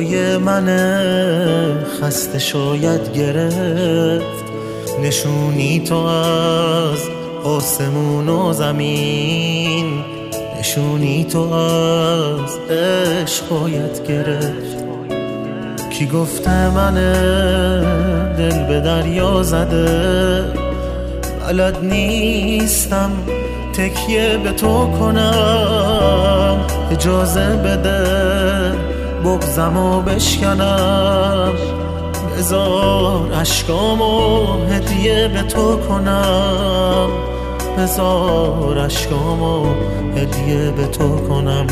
صدای من خسته شاید گرفت، نشونی تو از آسمون و زمین، نشونی تو از عشق باید گرفت. کی گفته من دل به دریا زده، بلد نیستم تکیه به تو کنم، اجازه بده بغضمو بشکنم، بذار اشکامو هدیه به تو کنم، بذار اشکامو هدیه به تو کنم.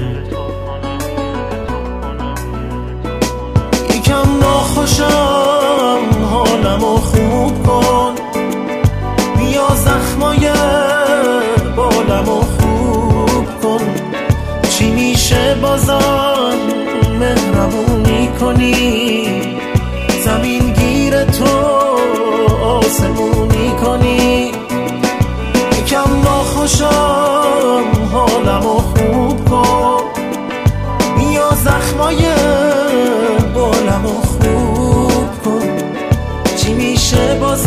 یکم ناخوشم حالمو خوب کن، بیا زخمای بالمو خوب کن، چی میشه بازم مهربونی کنی، زمین گیر تو آسمونی کنی. یکم ناخوشم حالمو خوب کن، بیا زخمای بالمو خوب کن، چی میشه باز